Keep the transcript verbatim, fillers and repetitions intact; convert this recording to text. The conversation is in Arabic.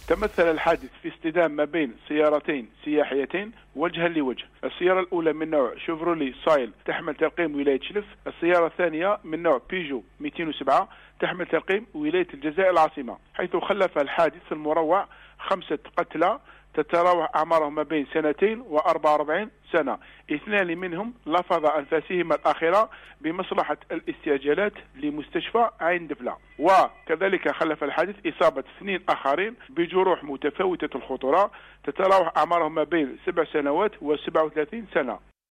تمثل الحادث في اصطدام ما بين سيارتين سياحيتين وجها لوجه. السيارة الأولى من نوع شيفرولي سايل تحمل ترقيم ولاية شلف، السيارة الثانية من نوع بيجو مئتين وسبعة تحمل ترقيم ولاية الجزائر العاصمة، حيث خلف الحادث المروع خمسة قتلى تتراوح أعمارهم ما بين سنتين وأربعة وأربعين سنة، اثنان منهم لفظ أنفاسهما الأخيرة بمصلحة الاستعجالات لمستشفى عين دفلة. وكذلك خلف الحادث إصابة اثنين آخرين بجروح متفاوتة الخطورة تتراوح أعمارهم ما بين سبع سنوات وسبعة وثلاثين سنة.